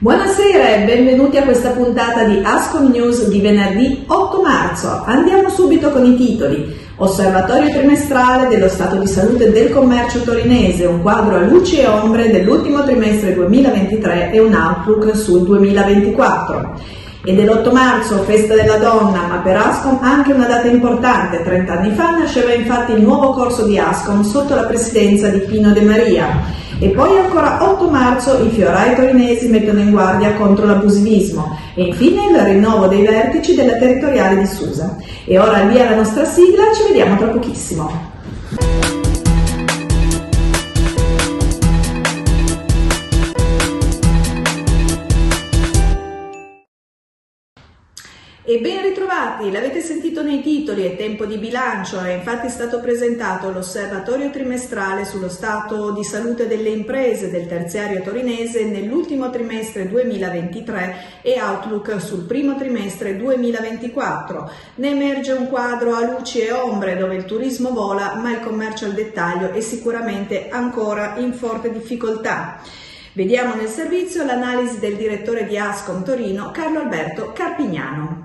Buonasera e benvenuti a questa puntata di Ascom News di venerdì 8 marzo. Andiamo subito con i titoli. Osservatorio trimestrale dello stato di salute del commercio torinese, un quadro a luci e ombre dell'ultimo trimestre 2023 e un outlook sul 2024. E dell'8 marzo, festa della donna, ma per Ascom anche una data importante. 30 anni fa nasceva infatti il nuovo corso di Ascom sotto la presidenza di Pino De Maria. E poi ancora 8 marzo i fiorai torinesi mettono in guardia contro l'abusivismo. E infine il rinnovo dei vertici della territoriale di Susa. E ora al via la nostra sigla, ci vediamo tra pochissimo. E ben ritrovati, l'avete sentito nei titoli, è tempo di bilancio, è infatti stato presentato l'osservatorio trimestrale sullo stato di salute delle imprese del terziario torinese nell'ultimo trimestre 2023 e outlook sul primo trimestre 2024. Ne emerge un quadro a luci e ombre dove il turismo vola ma il commercio al dettaglio è sicuramente ancora in forte difficoltà. Vediamo nel servizio l'analisi del direttore di Ascom Torino, Carlo Alberto Carpignano.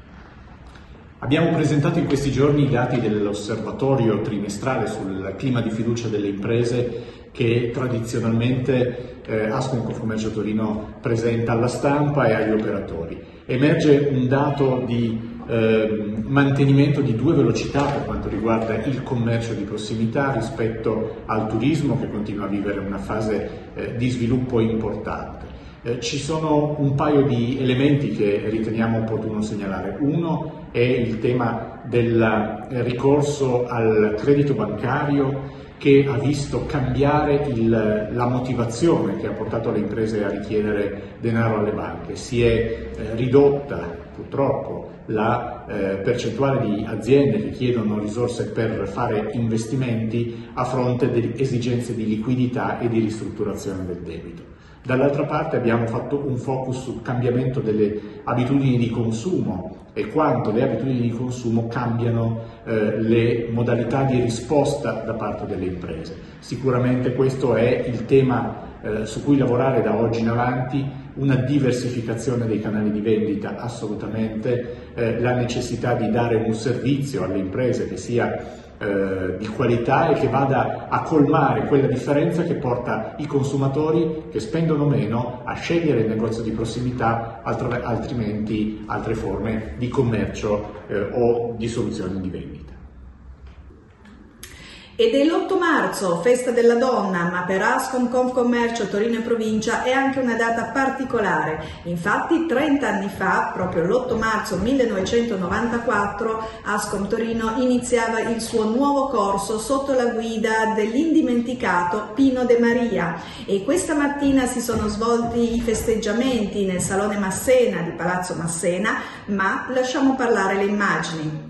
Abbiamo presentato in questi giorni i dati dell'osservatorio trimestrale sul clima di fiducia delle imprese che tradizionalmente Ascom Confcommercio Torino presenta alla stampa e agli operatori. Emerge un dato di mantenimento di due velocità per quanto riguarda il commercio di prossimità rispetto al turismo che continua a vivere una fase di sviluppo importante. Ci sono un paio di elementi che riteniamo opportuno segnalare. Uno è il tema del ricorso al credito bancario che ha visto cambiare la motivazione che ha portato le imprese a richiedere denaro alle banche. Si è ridotta purtroppo la percentuale di aziende che chiedono risorse per fare investimenti a fronte delle esigenze di liquidità e di ristrutturazione del debito. Dall'altra parte abbiamo fatto un focus sul cambiamento delle abitudini di consumo e quanto le abitudini di consumo cambiano le modalità di risposta da parte delle imprese. Sicuramente questo è il tema su cui lavorare da oggi in avanti, una diversificazione dei canali di vendita assolutamente, la necessità di dare un servizio alle imprese che sia di qualità e che vada a colmare quella differenza che porta i consumatori che spendono meno a scegliere il negozio di prossimità, altrimenti altre forme di commercio o di soluzioni di vendita. Ed è l'8 marzo, festa della donna, ma per Ascom Confcommercio Torino e provincia è anche una data particolare. Infatti 30 anni fa, proprio l'8 marzo 1994, Ascom Torino iniziava il suo nuovo corso sotto la guida dell'indimenticato Pino De Maria e questa mattina si sono svolti i festeggiamenti nel Salone Massena di Palazzo Massena, ma lasciamo parlare le immagini.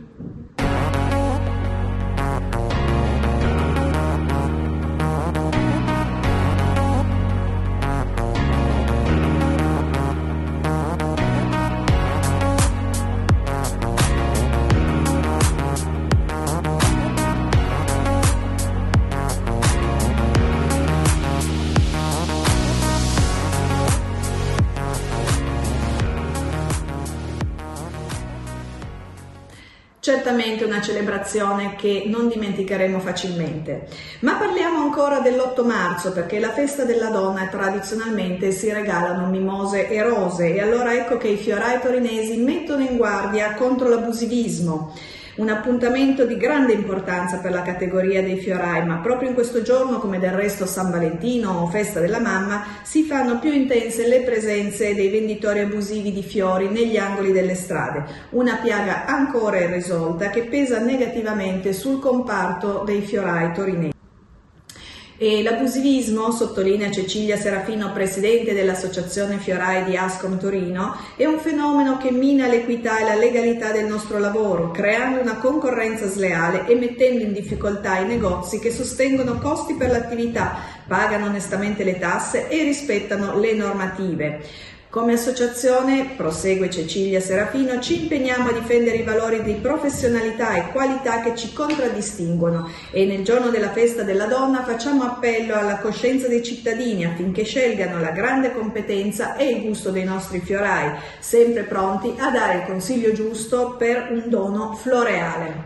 Certamente una celebrazione che non dimenticheremo facilmente. Ma parliamo ancora dell'8 marzo perché la festa della donna tradizionalmente si regalano mimose e rose e allora ecco che i fiorai torinesi mettono in guardia contro l'abusivismo. Un appuntamento di grande importanza per la categoria dei fiorai, ma proprio in questo giorno, come del resto San Valentino o Festa della Mamma, si fanno più intense le presenze dei venditori abusivi di fiori negli angoli delle strade, una piaga ancora irrisolta che pesa negativamente sul comparto dei fiorai torinesi. E l'abusivismo, sottolinea Cecilia Serafino, presidente dell'Associazione Fiorai di Ascom Torino, è un fenomeno che mina l'equità e la legalità del nostro lavoro, creando una concorrenza sleale e mettendo in difficoltà i negozi che sostengono costi per l'attività, pagano onestamente le tasse e rispettano le normative. Come associazione, prosegue Cecilia Serafino, ci impegniamo a difendere i valori di professionalità e qualità che ci contraddistinguono e nel giorno della festa della donna facciamo appello alla coscienza dei cittadini affinché scelgano la grande competenza e il gusto dei nostri fiorai, sempre pronti a dare il consiglio giusto per un dono floreale.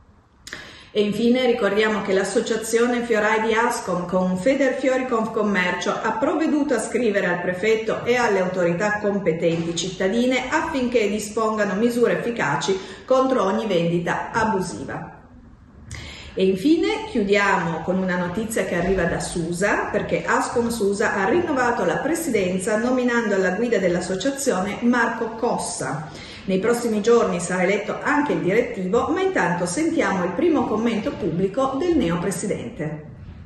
E infine ricordiamo che l'associazione Fiorai di Ascom con Federfiori Confcommercio ha provveduto a scrivere al prefetto e alle autorità competenti cittadine affinché dispongano misure efficaci contro ogni vendita abusiva. E infine chiudiamo con una notizia che arriva da Susa, perché Ascom Susa ha rinnovato la presidenza nominando alla guida dell'associazione Marco Cossa. Nei prossimi giorni sarà eletto anche il direttivo, ma intanto sentiamo il primo commento pubblico del neopresidente.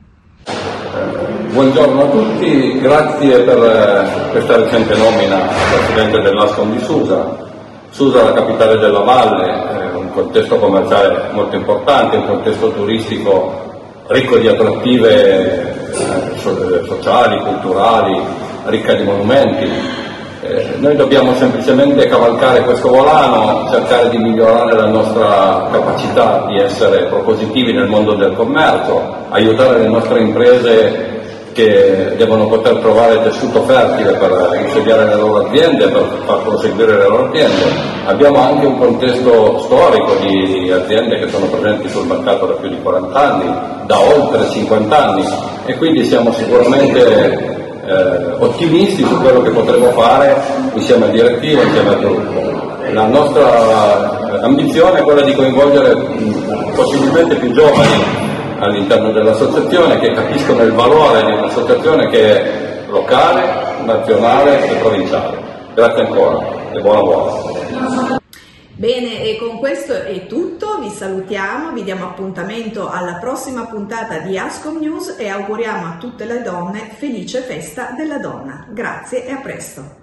Buongiorno a tutti, grazie per questa recente nomina a presidente dell'Ascom di Susa. Susa è la capitale della valle, un contesto commerciale molto importante, un contesto turistico ricco di attrattive sociali, culturali, ricca di monumenti. Noi dobbiamo semplicemente cavalcare questo volano, cercare di migliorare la nostra capacità di essere propositivi nel mondo del commercio, aiutare le nostre imprese che devono poter trovare tessuto fertile per insediare le loro aziende, per far proseguire le loro aziende. Abbiamo anche un contesto storico di aziende che sono presenti sul mercato da più di 40 anni, da oltre 50 anni, e quindi siamo sicuramente ottimisti su quello che potremo fare insieme al direttivo, insieme al gruppo. La nostra ambizione è quella di coinvolgere possibilmente più giovani all'interno dell'associazione, che capiscono il valore di un'associazione che è locale, nazionale e provinciale. Grazie ancora e buon lavoro. Bene, e con questo è tutto, vi salutiamo, vi diamo appuntamento alla prossima puntata di Ascom News e auguriamo a tutte le donne felice festa della donna. Grazie e a presto.